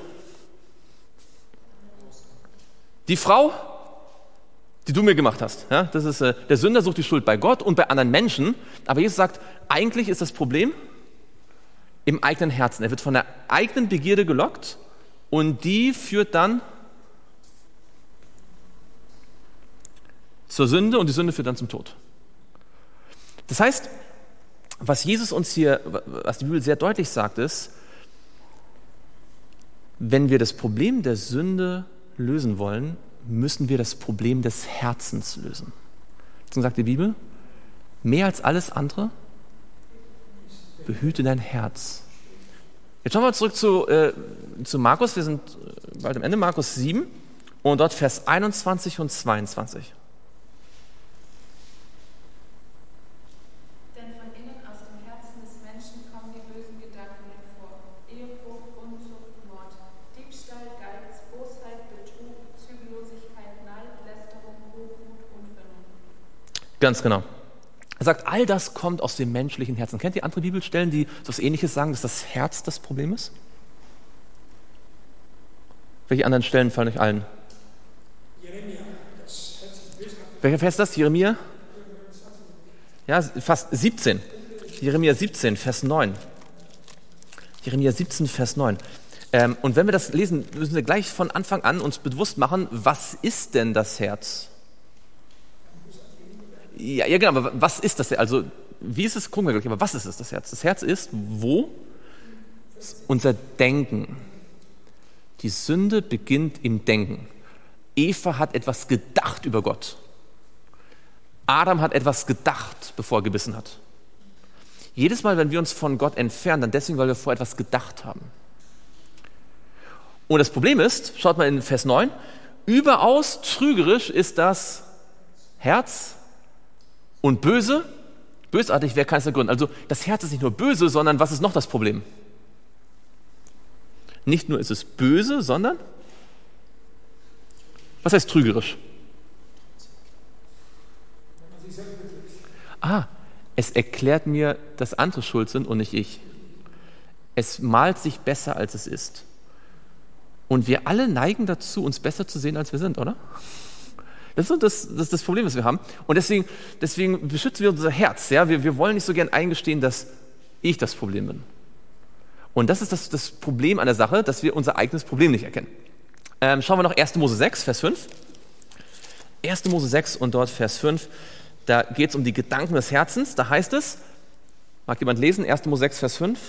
Die Frau, die du mir gemacht hast. Ja, das ist, äh, der Sünder sucht die Schuld bei Gott und bei anderen Menschen. Aber Jesus sagt, eigentlich ist das Problem im eigenen Herzen. Er wird von der eigenen Begierde gelockt und die führt dann zur Sünde und die Sünde führt dann zum Tod. Das heißt, was Jesus uns hier, was die Bibel sehr deutlich sagt, ist, wenn wir das Problem der Sünde lösen wollen, müssen wir das Problem des Herzens lösen. Deswegen sagt die Bibel, mehr als alles andere, behüte dein Herz. Jetzt schauen wir zurück zu, äh, zu Markus, wir sind bald am Ende, Markus sieben und dort Vers einundzwanzig und zweiundzwanzig. Denn von innen aus dem Herzen des Menschen kommen die bösen Gedanken hervor. Ehebruch, Unzucht, Mord, Diebstahl, Geiz, Bosheit, Betrug, Zügellosigkeit, Neid, Lästerung, Hochmut, Unvernunft. Ganz genau. Er sagt, all das kommt aus dem menschlichen Herzen. Kennt ihr andere Bibelstellen, die so etwas Ähnliches sagen, dass das Herz das Problem ist? Welche anderen Stellen fallen euch allen? Jeremia, das Herz ist bösartig. Welcher Vers ist das? Jeremia? Ja, fast siebzehn. Jeremia siebzehn, Vers neun. Jeremia siebzehn, Vers neun. Ähm, und wenn wir das lesen, müssen wir gleich von Anfang an uns bewusst machen, was ist denn das Herz? Ja, ja, genau, aber was ist das? Also, wie ist es? Gucken wir gleich, aber was ist es, das Herz? Das Herz ist, wo? Unser Denken. Die Sünde beginnt im Denken. Eva hat etwas gedacht über Gott. Adam hat etwas gedacht, bevor er gebissen hat. Jedes Mal, wenn wir uns von Gott entfernen, dann deswegen, weil wir vor etwas gedacht haben. Und das Problem ist, schaut mal in Vers neun, überaus trügerisch ist das Herz und böse, bösartig, wer kann es ergründen? Also das Herz ist nicht nur böse, sondern was ist noch das Problem? Nicht nur ist es böse, sondern was heißt trügerisch? Ah, es erklärt mir, dass andere schuld sind und nicht ich. Es malt sich besser, als es ist. Und wir alle neigen dazu, uns besser zu sehen, als wir sind, oder? Das ist das, das, ist das Problem, was wir haben. Und deswegen, deswegen beschützen wir unser Herz. Ja? Wir, wir wollen nicht so gern eingestehen, dass ich das Problem bin. Und das ist das, das Problem an der Sache, dass wir unser eigenes Problem nicht erkennen. Ähm, schauen wir noch erster Mose sechs, Vers fünf. erster Mose sechs und dort Vers fünf. Da geht es um die Gedanken des Herzens. Da heißt es, mag jemand lesen, erster Mose sechs, Vers fünf.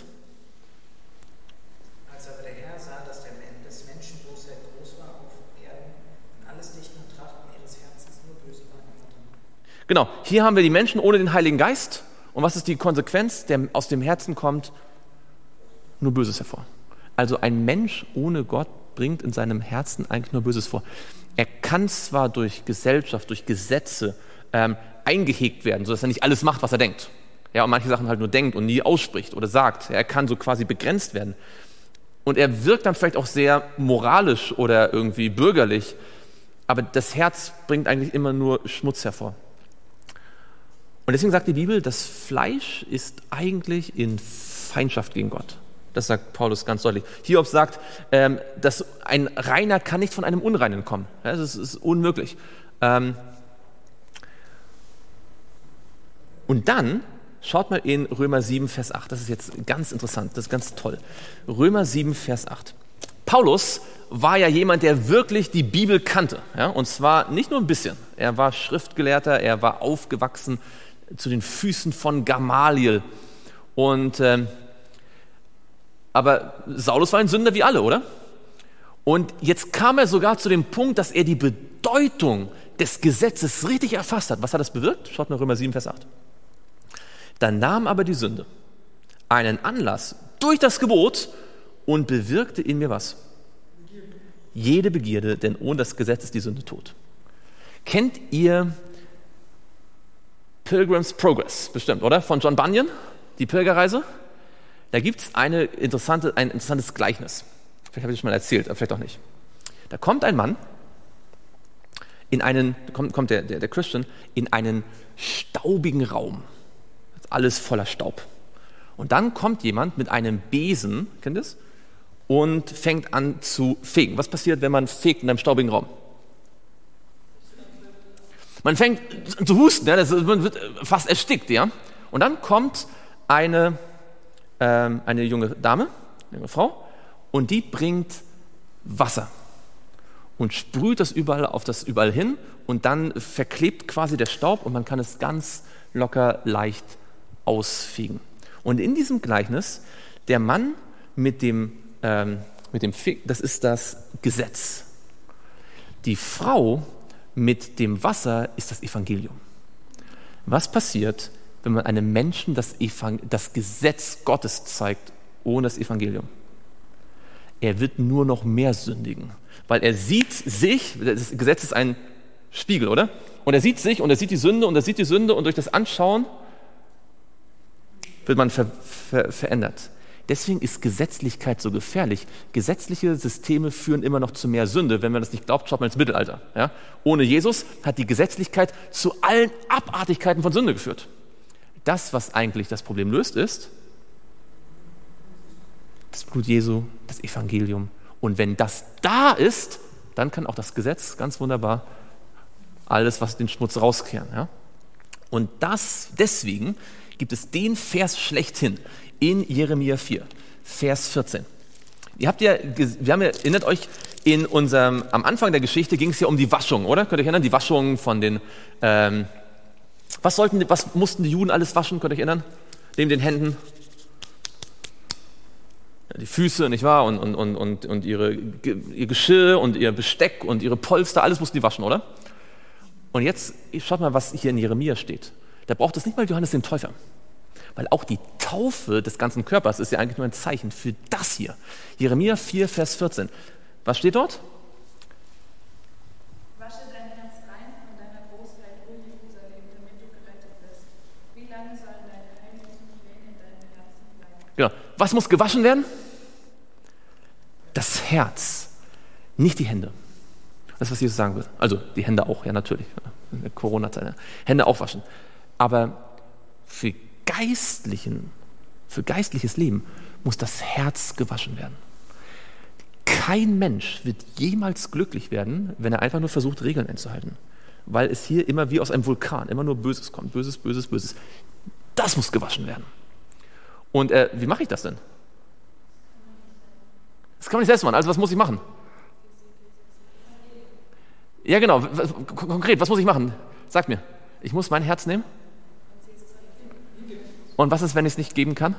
Als aber der Herr sah, dass der Men- des Menschen Bosheit groß war auf Erden und alles Dichten und Trachten ihres Herzens nur böse war immer drin. Genau, hier haben wir die Menschen ohne den Heiligen Geist. Und was ist die Konsequenz? Der aus dem Herzen kommt nur Böses hervor. Also ein Mensch ohne Gott bringt in seinem Herzen eigentlich nur Böses vor. Er kann zwar durch Gesellschaft, durch Gesetze ähm, eingehegt werden, sodass er nicht alles macht, was er denkt. Ja, und manche Sachen halt nur denkt und nie ausspricht oder sagt. Er kann so quasi begrenzt werden. Und er wirkt dann vielleicht auch sehr moralisch oder irgendwie bürgerlich, aber das Herz bringt eigentlich immer nur Schmutz hervor. Und deswegen sagt die Bibel, das Fleisch ist eigentlich in Feindschaft gegen Gott. Das sagt Paulus ganz deutlich. Hiob sagt, ähm, dass ein Reiner kann nicht von einem Unreinen kommen. Ja, das ist unmöglich. Ähm, und dann schaut mal in Römer sieben, Vers acht. Das ist jetzt ganz interessant, das ist ganz toll. Römer sieben, Vers acht. Paulus war ja jemand, der wirklich die Bibel kannte. Ja? Und zwar nicht nur ein bisschen. Er war Schriftgelehrter, er war aufgewachsen zu den Füßen von Gamaliel. Und ähm, aber Saulus war ein Sünder wie alle, oder? Und jetzt kam er sogar zu dem Punkt, dass er die Bedeutung des Gesetzes richtig erfasst hat. Was hat das bewirkt? Schaut mal Römer sieben, Vers acht. Dann nahm aber die Sünde einen Anlass durch das Gebot und bewirkte in mir was? Jede Begierde, denn ohne das Gesetz ist die Sünde tot. Kennt ihr Pilgrim's Progress? Bestimmt, oder? Von John Bunyan, die Pilgerreise? Da gibt es eine interessante, ein interessantes Gleichnis. Vielleicht habe ich das schon mal erzählt, aber vielleicht auch nicht. Da kommt ein Mann in einen, kommt, kommt der, der, der Christian in einen staubigen Raum. Alles voller Staub. Und dann kommt jemand mit einem Besen, kennt ihr das? Und fängt an zu fegen. Was passiert, wenn man fegt in einem staubigen Raum? Man fängt zu husten, ja? Das, man wird fast erstickt. Ja? Und dann kommt eine Ähm, eine junge Dame, eine junge Frau, und die bringt Wasser und sprüht das überall auf das überall hin und dann verklebt quasi der Staub und man kann es ganz locker leicht ausfegen. Und in diesem Gleichnis, der Mann mit dem, ähm, mit dem Feg, das ist das Gesetz. Die Frau mit dem Wasser ist das Evangelium. Was passiert, wenn man einem Menschen das, Evangel- das Gesetz Gottes zeigt, ohne das Evangelium? Er wird nur noch mehr sündigen, weil er sieht sich, das Gesetz ist ein Spiegel, oder? Und er sieht sich und er sieht die Sünde und er sieht die Sünde und durch das Anschauen wird man ver- ver- verändert. Deswegen ist Gesetzlichkeit so gefährlich. Gesetzliche Systeme führen immer noch zu mehr Sünde. Wenn man das nicht glaubt, schaut man ins Mittelalter. Ja? Ohne Jesus hat die Gesetzlichkeit zu allen Abartigkeiten von Sünde geführt. Das, was eigentlich das Problem löst, ist das Blut Jesu, das Evangelium. Und wenn das da ist, dann kann auch das Gesetz ganz wunderbar alles, was den Schmutz rauskehren. Ja? Und das, deswegen gibt es den Vers schlechthin in Jeremia vier, Vers vierzehn. Ihr habt ja, wir haben ja, erinnert euch, in unserem, am Anfang der Geschichte ging es ja um die Waschung, oder? Könnt ihr euch erinnern? Die Waschung von den, ähm, was sollten, was mussten die Juden alles waschen? Könnt ihr euch erinnern? Neben den Händen. Ja, die Füße, nicht wahr? Und, und, und, und, und ihre, ihr Geschirr und ihr Besteck und ihre Polster, alles mussten die waschen, oder? Und jetzt, schaut mal, was hier in Jeremia steht. Da braucht es nicht mal Johannes den Täufer. Weil auch die Taufe des ganzen Körpers ist ja eigentlich nur ein Zeichen für das hier. Jeremia vier, Vers vierzehn. Was steht dort? Wasche dein Herz rein von deiner Großheit, O Jerusalem, damit du gerettet bist. Wie lange sollen deine heimlichen Pläne in deinem Herzen bleiben? Genau. Was muss gewaschen werden? Das Herz, nicht die Hände. Das ist, was Jesus sagen will. Also die Hände auch, ja natürlich. In der Corona-Zeit. Ja. Hände auch waschen. Aber für geistlichen, für geistliches Leben muss das Herz gewaschen werden. Kein Mensch wird jemals glücklich werden, wenn er einfach nur versucht, Regeln einzuhalten. Weil es hier immer wie aus einem Vulkan, immer nur Böses kommt. Böses, Böses, Böses. Das muss gewaschen werden. Und äh, wie mache ich das denn? Das kann man nicht selbst machen. Also was muss ich machen? Ja genau, konkret, was muss ich machen? Sag mir. Ich muss mein Herz nehmen? Und was ist, wenn ich es nicht geben kann?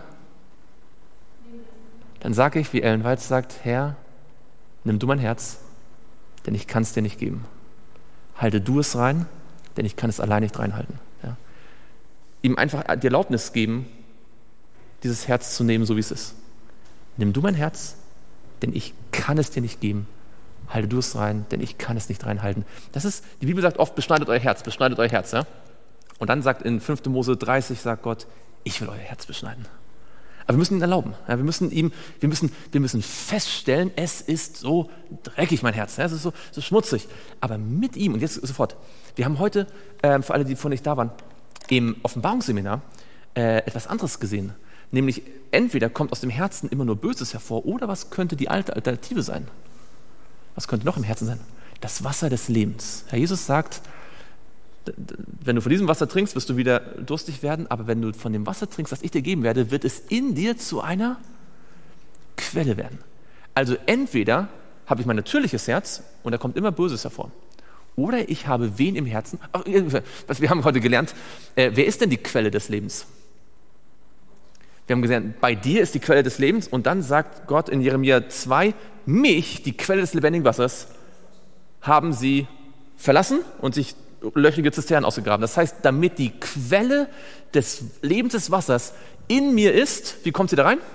Dann sage ich, wie Ellen White sagt, Herr, nimm du mein Herz, denn ich kann es dir nicht geben. Halte du es rein, denn ich kann es allein nicht reinhalten. Ja? Ihm einfach die Erlaubnis geben, dieses Herz zu nehmen, so wie es ist. Nimm du mein Herz, denn ich kann es dir nicht geben. Halte du es rein, denn ich kann es nicht reinhalten. Das ist, die Bibel sagt oft, beschneidet euer Herz, beschneidet euer Herz. Ja? Und dann sagt in fünfter Mose dreißig, sagt Gott, ich will euer Herz beschneiden. Aber wir müssen ihn erlauben. Ja, wir, müssen ihm, wir, müssen, wir müssen feststellen, es ist so dreckig, mein Herz. Ja, es ist so, so schmutzig. Aber mit ihm, und jetzt sofort, wir haben heute, äh, für alle, die vorhin nicht da waren, im Offenbarungsseminar äh, etwas anderes gesehen. Nämlich entweder kommt aus dem Herzen immer nur Böses hervor, oder was könnte die alte Alternative sein? Was könnte noch im Herzen sein? Das Wasser des Lebens. Herr Jesus sagt, wenn du von diesem Wasser trinkst, wirst du wieder durstig werden, aber wenn du von dem Wasser trinkst, das ich dir geben werde, wird es in dir zu einer Quelle werden. Also entweder habe ich mein natürliches Herz und da kommt immer Böses hervor, oder ich habe wen im Herzen. Ach, was wir haben heute gelernt, äh, wer ist denn die Quelle des Lebens? Wir haben gelernt, bei dir ist die Quelle des Lebens, und dann sagt Gott in Jeremia zwei, mich, die Quelle des lebendigen Wassers, haben sie verlassen und sich löchrige Zisternen ausgegraben. Das heißt, damit die Quelle des Lebens des Wassers in mir ist, wie kommt sie da rein?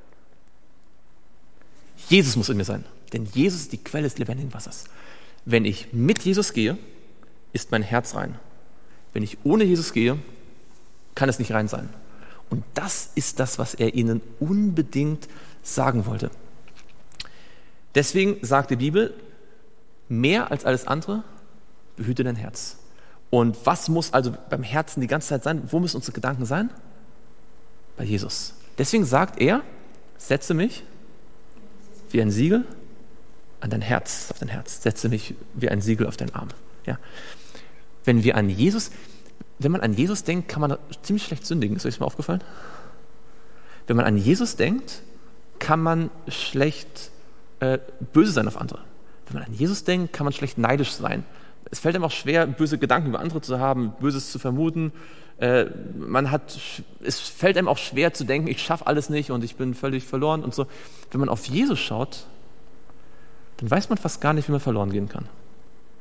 Jesus muss in mir sein, denn Jesus ist die Quelle des lebendigen Wassers. Wenn ich mit Jesus gehe, ist mein Herz rein. Wenn ich ohne Jesus gehe, kann es nicht rein sein. Und das ist das, was er ihnen unbedingt sagen wollte. Deswegen sagt die Bibel, mehr als alles andere, behüte dein Herz. Und was muss also beim Herzen die ganze Zeit sein? Wo müssen unsere Gedanken sein? Bei Jesus. Deswegen sagt er, setze mich wie ein Siegel an dein Herz, auf dein Herz. Setze mich wie ein Siegel auf deinen Arm. Ja. Wenn wir an Jesus, wenn man an Jesus denkt, kann man ziemlich schlecht sündigen. Ist euch das mal aufgefallen? Wenn man an Jesus denkt, kann man schlecht äh, böse sein auf andere. Wenn man an Jesus denkt, kann man schlecht neidisch sein. Es fällt einem auch schwer, böse Gedanken über andere zu haben, Böses zu vermuten. Äh, man hat, es fällt einem auch schwer zu denken, ich schaffe alles nicht und ich bin völlig verloren und so. Wenn man auf Jesus schaut, dann weiß man fast gar nicht, wie man verloren gehen kann.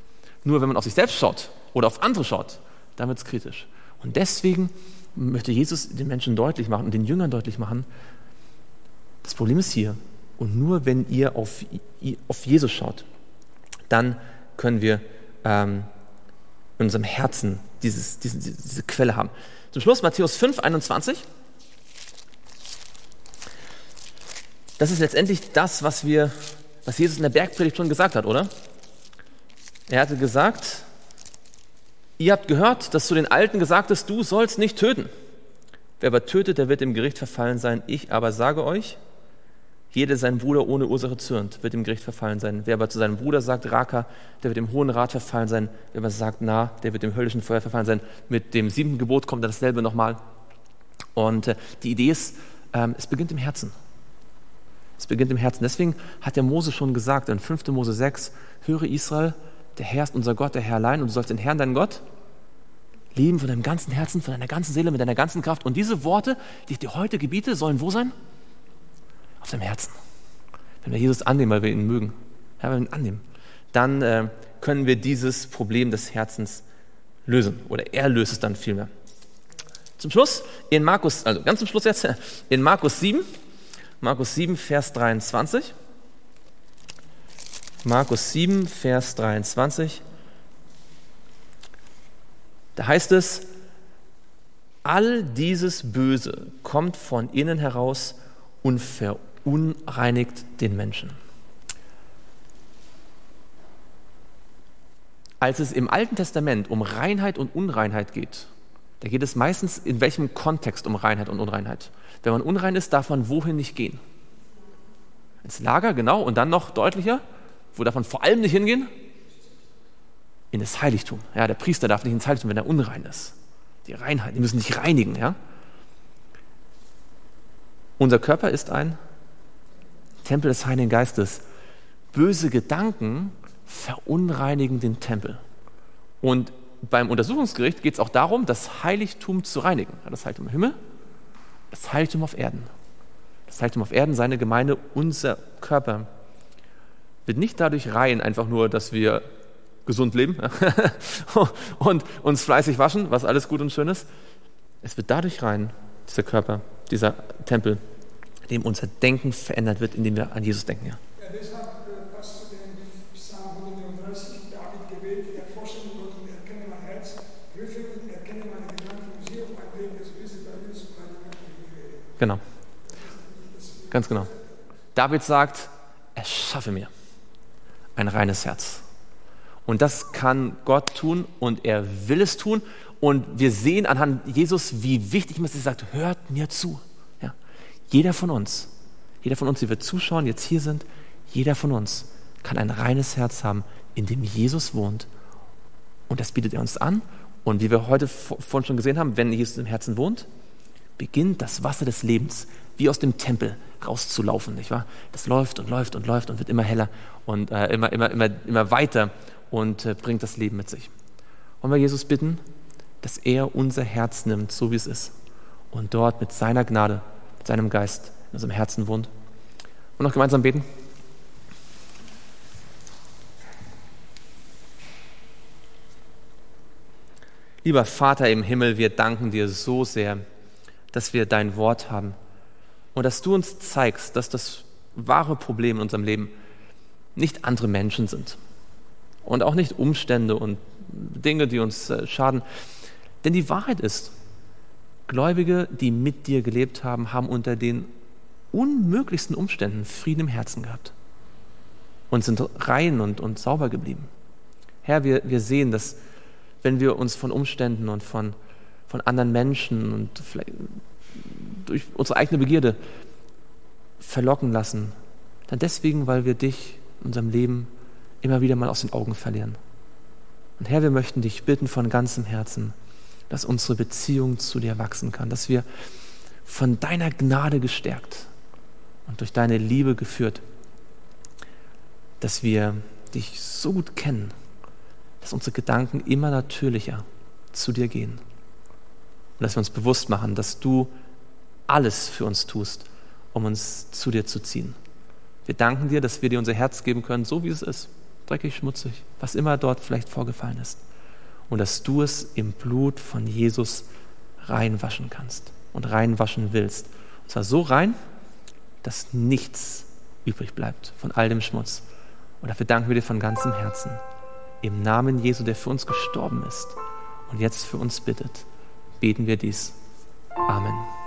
Nur wenn man auf sich selbst schaut oder auf andere schaut, dann wird es kritisch. Und deswegen möchte Jesus den Menschen deutlich machen und den Jüngern deutlich machen, das Problem ist hier. Und nur wenn ihr auf, auf Jesus schaut, dann können wir ähm, in unserem Herzen dieses, diese, diese Quelle haben. Zum Schluss Matthäus fünf, einundzwanzig. Das ist letztendlich das, was, wir, was Jesus in der Bergpredigt schon gesagt hat, oder? Er hatte gesagt, ihr habt gehört, dass zu den Alten gesagt ist, du sollst nicht töten. Wer aber tötet, der wird dem Gericht verfallen sein. Ich aber sage euch, jeder, der seinen Bruder ohne Ursache zürnt, wird dem Gericht verfallen sein. Wer aber zu seinem Bruder sagt, Raka, der wird dem Hohen Rat verfallen sein. Wer aber sagt, Na, der wird dem höllischen Feuer verfallen sein. Mit dem siebten Gebot kommt dann dasselbe nochmal. Und äh, die Idee ist, ähm, es beginnt im Herzen. Es beginnt im Herzen. Deswegen hat der Mose schon gesagt, in fünfter Mose sechs, höre Israel, der Herr ist unser Gott, der Herr allein, und du sollst den Herrn, deinen Gott, lieben von deinem ganzen Herzen, von deiner ganzen Seele, mit deiner ganzen Kraft. Und diese Worte, die ich dir heute gebiete, sollen wo sein? Auf deinem Herzen. Wenn wir Jesus annehmen, weil wir ihn mögen, ja, wenn wir ihn annehmen, dann äh, können wir dieses Problem des Herzens lösen. Oder er löst es dann vielmehr. Zum Schluss, in Markus, also ganz zum Schluss jetzt, in Markus sieben, Markus sieben, Vers dreiundzwanzig. Markus sieben, Vers dreiundzwanzig. Da heißt es, all dieses Böse kommt von innen heraus und verunreinigt den Menschen. Als es im Alten Testament um Reinheit und Unreinheit geht, da geht es meistens in welchem Kontext um Reinheit und Unreinheit. Wenn man unrein ist, darf man wohin nicht gehen? Ins Lager, genau, und dann noch deutlicher, wo darf man vor allem nicht hingehen? In das Heiligtum. Ja, der Priester darf nicht ins Heiligtum, wenn er unrein ist. Die Reinheit, die müssen sich reinigen. Ja? Unser Körper ist ein Tempel des Heiligen Geistes. Böse Gedanken verunreinigen den Tempel. Und beim Untersuchungsgericht geht es auch darum, das Heiligtum zu reinigen. Ja, das Heiligtum im Himmel, das Heiligtum auf Erden. Das Heiligtum auf Erden, seine Gemeinde, unser Körper, wird nicht dadurch rein, einfach nur, dass wir gesund leben und uns fleißig waschen, was alles gut und schön ist. Es wird dadurch rein, dieser Körper, dieser Tempel, in dem unser Denken verändert wird, indem wir an Jesus denken. Ja. Ja, deshalb äh, passt zu dem Psalm hundertneununddreißig, David gewählt, erforsche Gott und erkenne mein Herz, prüfe und erkenne meine Gedanken und sehe, ob ein Weg des Bösen bei mir ist und meine Gedanken gewähle. Genau. Ganz genau. David sagt, erschaffe mir ein reines Herz. Und das kann Gott tun und er will es tun. Und wir sehen anhand Jesus, wie wichtig es ist, er sagt, hört mir zu. Ja. Jeder von uns, jeder von uns, die wir zuschauen, jetzt hier sind, jeder von uns kann ein reines Herz haben, in dem Jesus wohnt. Und das bietet er uns an. Und wie wir heute vorhin schon gesehen haben, wenn Jesus im Herzen wohnt, beginnt das Wasser des Lebens wie aus dem Tempel rauszulaufen, nicht wahr? Das läuft und läuft und läuft und wird immer heller und äh, immer, immer, immer, immer weiter und äh, bringt das Leben mit sich. Wollen wir Jesus bitten, dass er unser Herz nimmt, so wie es ist, und dort mit seiner Gnade, mit seinem Geist in unserem Herzen wohnt. Und noch gemeinsam beten. Lieber Vater im Himmel, wir danken dir so sehr, dass wir dein Wort haben und dass du uns zeigst, dass das wahre Problem in unserem Leben nicht andere Menschen sind und auch nicht Umstände und Dinge, die uns schaden. Denn die Wahrheit ist, Gläubige, die mit dir gelebt haben, haben unter den unmöglichsten Umständen Frieden im Herzen gehabt und sind rein und, und sauber geblieben. Herr, wir, wir sehen, dass wenn wir uns von Umständen und von, von anderen Menschen und vielleicht durch unsere eigene Begierde verlocken lassen, dann deswegen, weil wir dich in unserem Leben immer wieder mal aus den Augen verlieren. Und Herr, wir möchten dich bitten von ganzem Herzen, dass unsere Beziehung zu dir wachsen kann, dass wir von deiner Gnade gestärkt und durch deine Liebe geführt, dass wir dich so gut kennen, dass unsere Gedanken immer natürlicher zu dir gehen. Und dass wir uns bewusst machen, dass du alles für uns tust, um uns zu dir zu ziehen. Wir danken dir, dass wir dir unser Herz geben können, so wie es ist. dreckig, schmutzig, was immer dort vielleicht vorgefallen ist. Und dass du es im Blut von Jesus reinwaschen kannst und reinwaschen willst. Und zwar so rein, dass nichts übrig bleibt von all dem Schmutz. Und dafür danken wir dir von ganzem Herzen. Im Namen Jesu, der für uns gestorben ist und jetzt für uns bittet, beten wir dies. Amen.